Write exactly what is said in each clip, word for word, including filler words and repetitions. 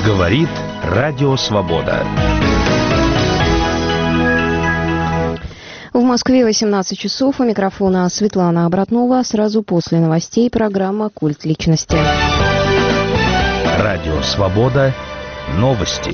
Говорит Радио Свобода. В Москве восемнадцать часов. У микрофона Светлана Обратнова. Сразу после новостей программа «Культ личности». Радио Свобода. Новости.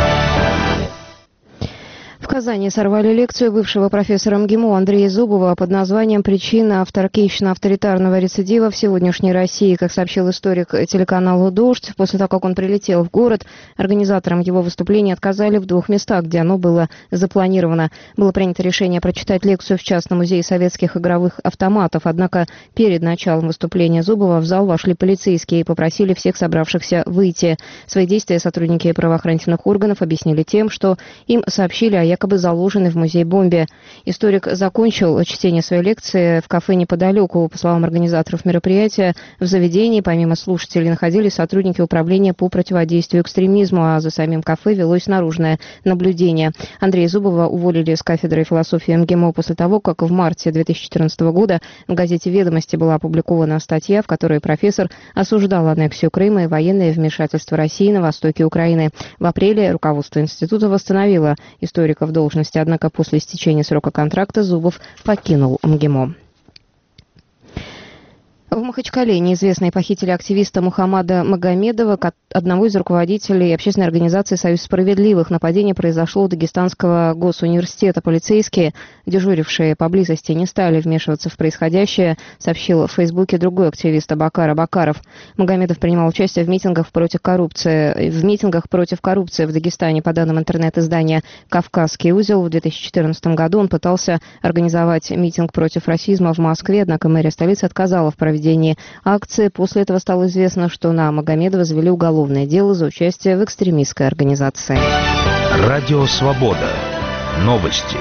В Казани сорвали лекцию бывшего профессора МГИМО Андрея Зубова под названием «Причина авторитарно-авторитарного рецидива в сегодняшней России». Как сообщил историк телеканалу «Дождь», после того, как он прилетел в город, организаторам его выступления отказали в двух местах, где оно было запланировано. Было принято решение прочитать лекцию в частном музее советских игровых автоматов. Однако перед началом выступления Зубова в зал вошли полицейские и попросили всех собравшихся выйти. Свои действия сотрудники правоохранительных органов объяснили тем, что им сообщили о якобы заложенной в музей бомбе. Историк закончил чтение своей лекции в кафе неподалеку. По словам организаторов мероприятия, в заведении помимо слушателей находились сотрудники управления по противодействию экстремизму, а за самим кафе велось наружное наблюдение. Андрея Зубова уволили с кафедры философии МГИМО после того, как в марте две тысячи четырнадцатого года в газете «Ведомости» была опубликована статья, в которой профессор осуждал аннексию Крыма и военное вмешательство России на востоке Украины. В апреле руководство института восстановило историка в должности, однако после истечения срока контракта Зубов покинул МГИМО. В Махачкале неизвестные похитили активиста Мухаммада Магомедова, одного из руководителей общественной организации «Союз справедливых». Нападение произошло у Дагестанского госуниверситета. Полицейские, дежурившие поблизости, не стали вмешиваться в происходящее, сообщил в Фейсбуке другой активист Абакар Абакаров. Магомедов принимал участие в митингах против коррупции, в митингах против коррупции в Дагестане. По данным интернет-издания «Кавказский узел», в две тысячи четырнадцатом году он пытался организовать митинг против расизма в Москве, однако мэрия столицы отказала в проведении акции. После этого стало известно, что на Магомедова завели уголовное дело за участие в экстремистской организации. Радио Свобода. Новости.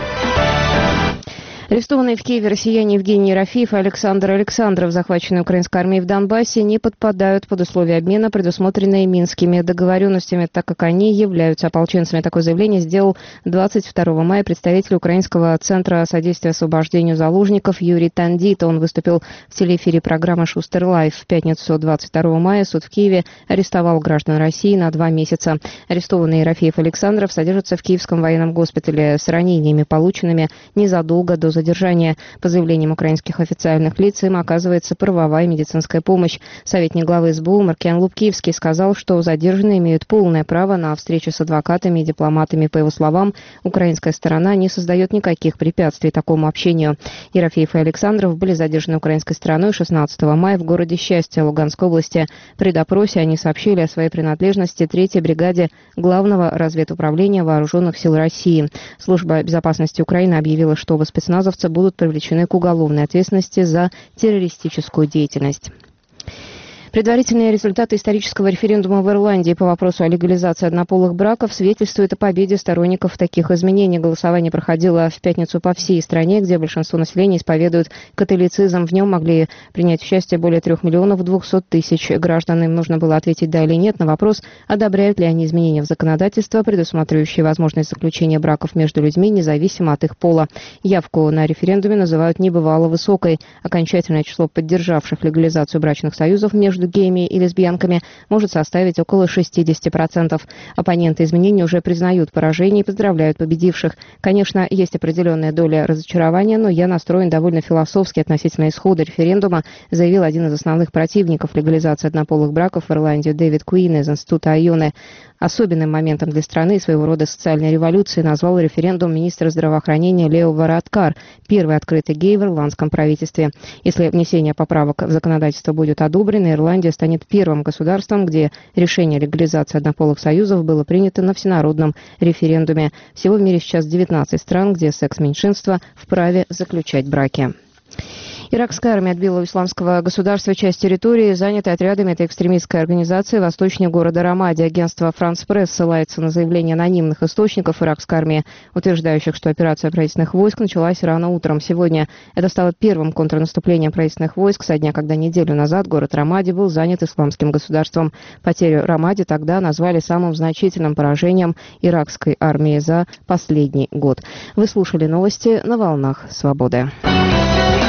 Арестованные в Киеве россияне Евгений Ерофеев и Александр Александров, захваченные украинской армией в Донбассе, не подпадают под условия обмена, предусмотренные Минскими договоренностями, так как они являются ополченцами. Такое заявление сделал двадцать второго мая представитель Украинского центра содействия освобождению заложников Юрий Тандит. Он выступил в телеэфире программы «Шустер Лайв». В пятницу двадцать второго мая суд в Киеве арестовал граждан России на два месяца. Арестованные Ерофеев и Александров содержатся в Киевском военном госпитале с ранениями, полученными незадолго до задержания. По заявлениям украинских официальных лиц, им оказывается правовая медицинская помощь. Советник главы СБУ Маркиан Лубкивский сказал, что задержанные имеют полное право на встречу с адвокатами и дипломатами. По его словам, украинская сторона не создает никаких препятствий такому общению. Ерофеев и Александров были задержаны украинской стороной шестнадцатого мая в городе Счастье Луганской области. При допросе они сообщили о своей принадлежности третьей бригаде Главного разведуправления Вооруженных сил России. Служба безопасности Украины объявила, что оба спецназовца будут привлечены к уголовной ответственности за террористическую деятельность. Предварительные результаты исторического референдума в Ирландии по вопросу о легализации однополых браков свидетельствуют о победе сторонников таких изменений. Голосование проходило в пятницу по всей стране, где большинство населения исповедует католицизм. В нем могли принять участие более трех миллионов двухсот тысяч граждан. Им нужно было ответить «да» или «нет» на вопрос, одобряют ли они изменения в законодательство, предусматривающие возможность заключения браков между людьми, независимо от их пола. Явку на референдуме называют небывало высокой. Окончательное число поддержавших легализацию брачных союзов между геями и лесбиянками может составить около шестидесяти процентов. Оппоненты изменений уже признают поражение и поздравляют победивших. Конечно, есть определенная доля разочарования, но я настроен довольно философски относительно исхода референдума, заявил один из основных противников легализации однополых браков в Ирландии Дэвид Куин из Института Айоне. Особенным моментом для страны и своего рода социальной революции назвал референдум министра здравоохранения Лео Варадкар, первый открытый гей в ирландском правительстве. Если внесение поправок в законодательство будет одобрено, Ирландия станет первым государством, где решение о легализации однополых союзов было принято на всенародном референдуме. Всего в мире сейчас девятнадцать стран, где секс-меньшинства вправе заключать браки. Иракская армия отбила у исламского государства часть территории, занятой отрядами этой экстремистской организации восточнее города Рамади. Агентство «Франс Пресс» ссылается на заявления анонимных источников иракской армии, утверждающих, что операция правительственных войск началась рано утром сегодня. Это стало первым контрнаступлением правительственных войск со дня, когда неделю назад город Рамади был занят исламским государством. Потерю Рамади тогда назвали самым значительным поражением иракской армии за последний год. Вы слушали новости на волнах «Свободы».